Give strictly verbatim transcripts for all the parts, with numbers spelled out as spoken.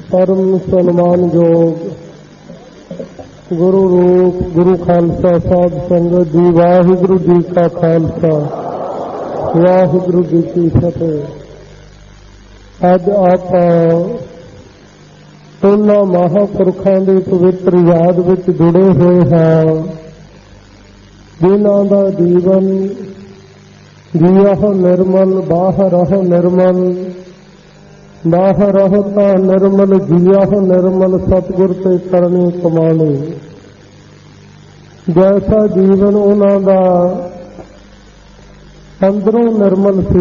परम सन्मानयोग गुरु रूप गुरु खालसा साध संगत जी, वाहिगुरु जी का खालसा वाहिगुरु जी की फतेह। अज आप उन्हां महापुरखों की पवित्र याद विच जुड़े हुए हैं जिन्हां दा जीवन जिया निर्मल बाहर रहो निर्मल, बाहर रहो ता निर्मल जिया निर्मल, सतगुर ते करनी कमानी। जैसा जीवन उन्हां दा अंदरों निर्मल सी,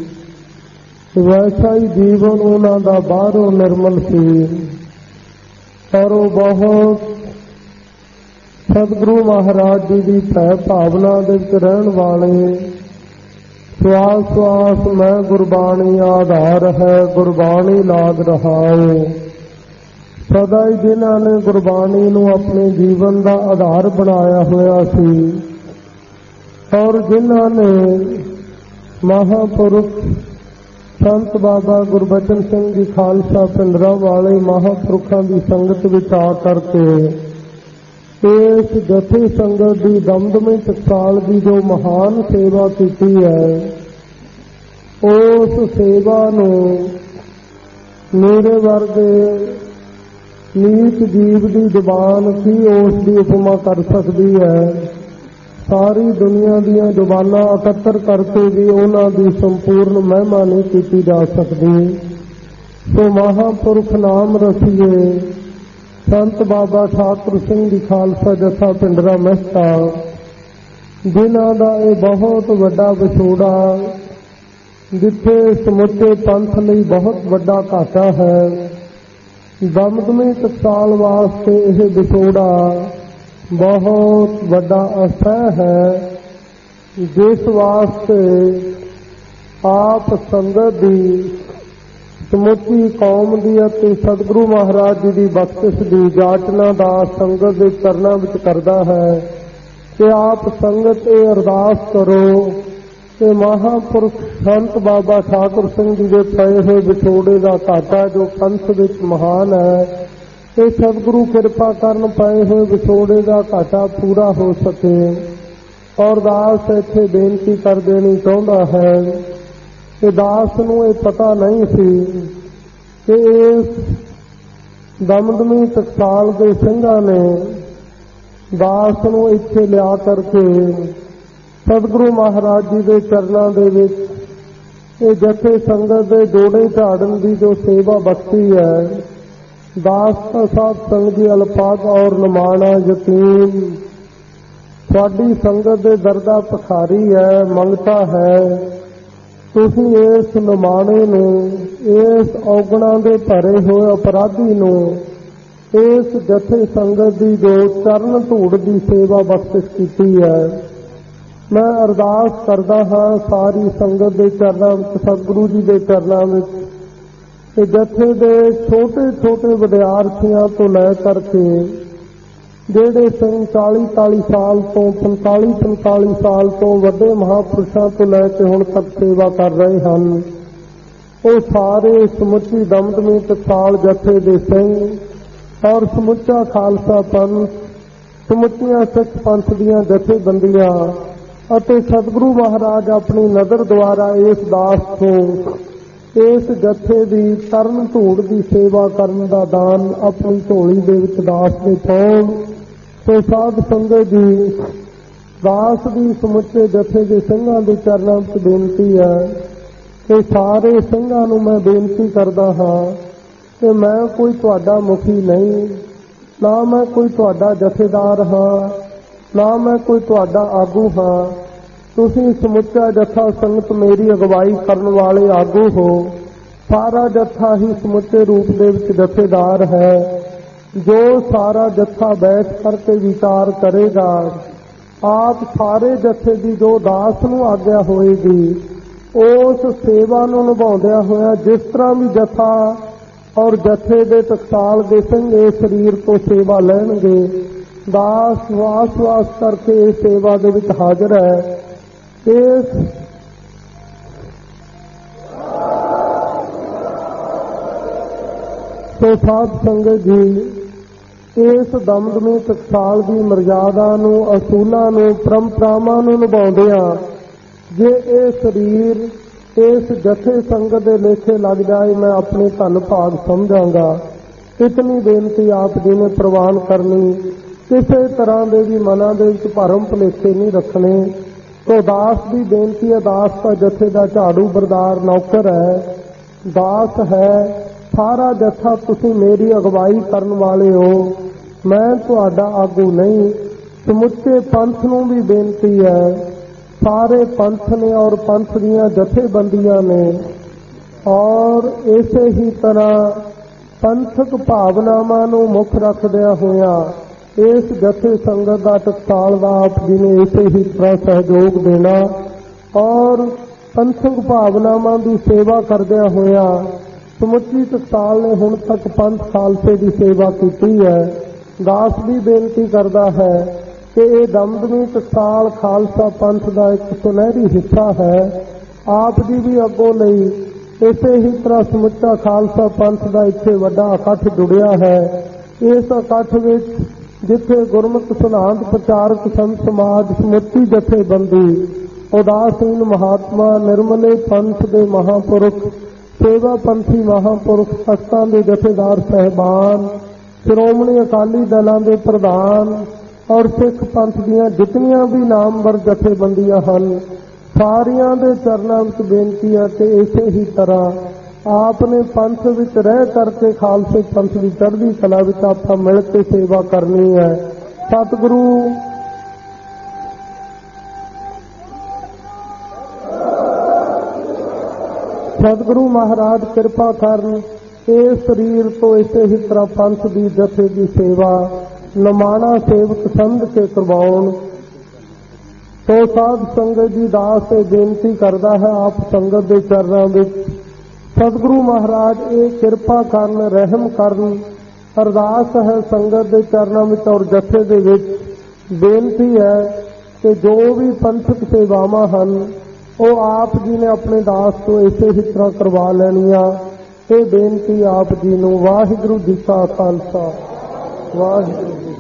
वैसा ही जीवन उन्हां दा बाहरों निर्मल सी। और वो बहुत सतगुरु महाराज जी की भै भावना दे विच रहण वाले, श्वास श्वास मैं गुरबाणी आधार है, गुरबाणी लाग रहा है। सदा ही जिन्हां ने गुरबाणी नूं अपने जीवन का आधार बनाया हुआ सी, और जिन्हां ने महापुरुष संत बाबा गुरबचन सिंह जी खालसा पिंडरा वाले महापुरुषों की संगत विच आ करके इस जथे संगत की दमदमी टकसाल की जो महान सेवा की है, उस सेवा नूं मेरे वर्गे नीच जीव की जुबान की उसकी उपमा कर सकती है। सारी दुनिया दीयां जुबानां एकत्र करके भी उन्हां दी संपूर्ण महिमा नहीं की जा सकती। सो महापुरुष नाम रसीए संत बाबा ठाकुर सिंह जी खालसा जथा पिंडरा महता, जिन्हां दा ये बहुत वड्डा विछोड़ा, जिथे समुचे पंथ लई बहुत वड्डा घाटा है। दमदमी टकसाल वास्ते यह विछोड़ा बहुत वड्डा असह है, जिस वास्ते आप संगत दी समुची कौम की अते सतगुरु महाराज जी की बख्शिश की जाचना दा संगत के चरनां विच करदा है कि आप संगत ये अरदास करो कि महापुरुष संत बाबा ठाकुर सिंह जी के पए हुए विछोड़े का घाटा जो पंथ विच महान है, ये सतगुरु कृपा करन पए हुए विछोड़े का घाटा पूरा हो सके। और दास इत्थे बेनती कर देनी चाहुंदा है कि दास नूं ये पता नहीं सी कि इस दमदमी टकसाल के सिंघां ने दास नूं इत्थे लिया करके सतगुरु महाराज जी के चरनां दे विच ये जथे संगत के जोड़े झाड़न की जो सेवा बख्शी है। दास का साथ संग जी अल्पाग और नमाना यकीन साडी संगत के दर्दा पखारी है, मंगता है। तुसीं इस नमाणे नूं, इस औगणा दे भरे हुए अपराधी नूं, इस जथे संगत की जो चरण धूड़ की सेवा बख्शिश की है, मैं अरदास करदा हाँ सारी संगत के चरनां विच, सतगुरु जी के चरनां विच, जथे दे छोटे छोटे विद्यार्थियों तो लै करके जेड़े सिंह चाली चाली साल तो पंताली पंताली साल तो वड्डे महापुरुषों तो लैके हुण तक सेवा कर रहे हैं, वो सारे समुची दमदमी टकसाल जथे दे सिंह और समुचा खालसा पंथ, समुचिया सिख पंथ दियां जथेबंदियां अते सतगुरु महाराज अपनी नज़र द्वारा इस दास को, इस जथे की तरन धूड़ की सेवा करन दा दान अपनी झोली दे विच दास दे पाउण। तो साध संगत जी, दास की समुचे जथे के सिंघां दे चरनां विच बेनती है कि सारे सिंघां नूं मैं बेनती करदा हाँ कि मैं कोई तुहाडा मुखी नहीं, ना मैं कोई तुहाडा जथेदार हाँ, ना मैं कोई तुहाडा आगू हाँ। तुसीं समुचा जथा संगत मेरी अगवाई करन वाले आगू हो। सारा जथा ही समुचे रूप दे विच जथेदार है। जो सारा जथा बैठ करके विचार करेगा, आप सारे जथे की जो दास नूं आग्या होएगी, उस सेवा नूं निभाउंदिआं होइआं जिस तरह भी जथा और जथे दे टकसाल दे सिंह इस शरीर तो सेवा लैणगे, दास वास वास करके इस सेवा दे विच हाजिर है। इस ਸੋ ਸਾਧ ਸੰਗਤ ਜੀ, ਇਸ ਦਮਦਮੀ ਟਕਸਾਲ ਦੀ ਮਰਜ਼ਾਦਾ ਨੂੰ, ਅਸੂਲਾਂ ਨੂੰ, ਪਰੰਪਰਾਵਾਂ ਨੂੰ ਨਿਭਾਉਂਦਿਆਂ ਜੇ ਇਹ ਸਰੀਰ ਇਸ ਜਥੇ ਸੰਗਤ ਦੇ ਲੇਖੇ ਲੱਗ ਜਾਏ, ਮੈਂ ਆਪਣੇ ਧੰਨ ਭਾਗ ਸਮਝਾਂਗਾ। ਇਤਨੀ ਬੇਨਤੀ ਆਪ ਜੀ ਨੇ ਪ੍ਰਵਾਨ ਕਰਨੀ। ਕਿਸੇ ਤਰ੍ਹਾਂ ਦੇ ਵੀ ਮਨਾਂ ਦੇ ਵਿੱਚ ਭਰਮ ਭੁਲੇਖੇ ਨਹੀਂ ਰੱਖਣੇ। ਤੋ ਦਾਸ ਦੀ ਬੇਨਤੀ ਹੈ, ਦਾਸ ਤਾਂ ਜਥੇ ਦਾ ਝਾੜੂ ਬਰਦਾਰ ਨੌਕਰ ਹੈ, ਦਾਸ ਹੈ। ਸਾਰਾ ਜਥਾ ਤੁਸੀਂ ਮੇਰੀ ਅਗਵਾਈ ਕਰਨ ਵਾਲੇ ਹੋ, ਮੈਂ ਤੁਹਾਡਾ ਆਗੂ ਨਹੀਂ। ਸਮੁੱਚੇ ਪੰਥ ਨੂੰ ਵੀ ਬੇਨਤੀ ਹੈ, ਸਾਰੇ ਪੰਥ ਨੇ ਔਰ ਪੰਥ ਦੀਆਂ ਜਥੇਬੰਦੀਆਂ ਨੇ, ਔਰ ਇਸੇ ਹੀ ਤਰ੍ਹਾਂ ਪੰਥਕ ਭਾਵਨਾਵਾਂ ਨੂੰ ਮੁੱਖ ਰੱਖਦਿਆਂ ਹੋਇਆਂ ਇਸ ਜਥੇ ਸੰਗਤ ਦਾ ਟਕਸਾਲ ਦਾ ਆਪ ਜੀ ਨੇ ਇਸੇ ਹੀ ਤਰ੍ਹਾਂ ਸਹਿਯੋਗ ਦੇਣਾ ਔਰ ਪੰਥਕ ਭਾਵਨਾਵਾਂ ਦੀ ਸੇਵਾ ਕਰਦਿਆਂ ਹੋਇਆਂ ਸਮੁੱਚੀ ਟਕਸਾਲ ਨੇ ਹੁਣ ਤੱਕ ਪੰਥ ਖਾਲਸੇ ਦੀ ਸੇਵਾ ਕੀਤੀ ਹੈ। ਦਾਸ ਵੀ ਬੇਨਤੀ ਕਰਦਾ ਹੈ ਕਿ ਇਹ ਦਮਦਮੀ ਟਕਸਾਲ ਖਾਲਸਾ ਪੰਥ ਦਾ ਇੱਕ ਸੁਨਹਿਰੀ ਹਿੱਸਾ ਹੈ। ਆਪ ਜੀ ਵੀ ਅੱਗੋਂ ਲਈ ਇਸੇ ਹੀ ਤਰ੍ਹਾਂ ਸਮੁੱਚਾ ਖਾਲਸਾ ਪੰਥ ਦਾ ਇੱਥੇ ਵੱਡਾ ਇਕੱਠ ਜੁੜਿਆ ਹੈ। ਇਸ ਇਕੱਠ ਵਿੱਚ ਜਿੱਥੇ ਗੁਰਮਤਿ ਸਿਧਾਂਤ ਪ੍ਰਚਾਰਕ ਸੰਤ ਸਮਾਜ, ਸਮੁੱਚੀ ਜਥੇਬੰਦੀ, ਉਦਾਸੀਨ ਮਹਾਤਮਾ, ਨਿਰਮਲੇ ਪੰਥ ਦੇ ਮਹਾਂਪੁਰਖ, ਸੇਵਾ ਪੰਥੀ ਮਹਾਂਪੁਰਖ, ਤਖਤਾਂ ਦੇ ਜਥੇਦਾਰ ਸਹਿਬਾਨ, ਸ਼੍ਰੋਮਣੀ ਅਕਾਲੀ ਦਲਾਂ ਦੇ ਪ੍ਰਧਾਨ ਔਰ ਸਿੱਖ ਪੰਥ ਦੀਆਂ ਜਿਤਨੀਆਂ ਵੀ ਨਾਮਵਰ ਜਥੇਬੰਦੀਆਂ ਹਨ, ਸਾਰਿਆਂ ਦੇ ਚਰਨਾਂ ਵਿੱਚ ਬੇਨਤੀ ਹੈ ਕਿ ਇਸੇ ਹੀ ਤਰ੍ਹਾਂ ਆਪ ਨੇ ਪੰਥ ਵਿੱਚ ਰਹਿ ਕਰਕੇ ਖਾਲਸੇ ਪੰਥ ਦੀ ਚੜ੍ਹਦੀ ਕਲਾ ਵਿੱਚ ਆਪਾਂ ਮਿਲ ਕੇ ਸੇਵਾ ਕਰਨੀ ਹੈ। ਸਤਿਗੁਰੂ ਸਤਿਗੁਰੂ ਮਹਾਰਾਜ ਕਿਰਪਾ ਕਰਨ, ਇਸ ਸਰੀਰ ਤੋਂ ਇਸੇ ਹੀ ਤਰ੍ਹਾਂ ਪੰਥ ਦੀ ਜਥੇ ਦੀ ਸੇਵਾ ਨਿਮਾਣਾ ਸੇਵਕ ਸਮਝ ਕੇ ਕਰਵਾਉਣ। ਤੋ ਸਾਧ ਸੰਗਤ ਜੀ, ਦਾਸ ਇਹ ਬੇਨਤੀ ਕਰਦਾ ਹੈ ਆਪ ਸੰਗਤ ਦੇ ਚਰਨਾਂ ਵਿੱਚ, ਸਤਿਗੁਰੂ ਮਹਾਰਾਜ ਇਹ ਕਿਰਪਾ ਕਰਨ, ਰਹਿਮ ਕਰਨ। ਅਰਦਾਸ ਹੈ ਸੰਗਤ ਦੇ ਚਰਨਾਂ ਵਿੱਚ ਔਰ ਜਥੇ ਦੇ ਵਿੱਚ ਬੇਨਤੀ ਹੈ ਕਿ ਜੋ ਵੀ ਪੰਥਕ ਸੇਵਾਵਾਂ ਹਨ ਉਹ ਆਪ ਜੀ ਨੇ ਆਪਣੇ ਦਾਸ ਤੋਂ ਇਸੇ ਹੀ ਤਰ੍ਹਾਂ ਕਰਵਾ ਲੈਣੀਆਂ। ਇਹ ਬੇਨਤੀ ਆਪ ਜੀ ਨੂੰ। ਵਾਹਿਗੁਰੂ ਜੀ ਕਾ ਖਾਲਸਾ, ਵਾਹਿਗੁਰੂ ਜੀ।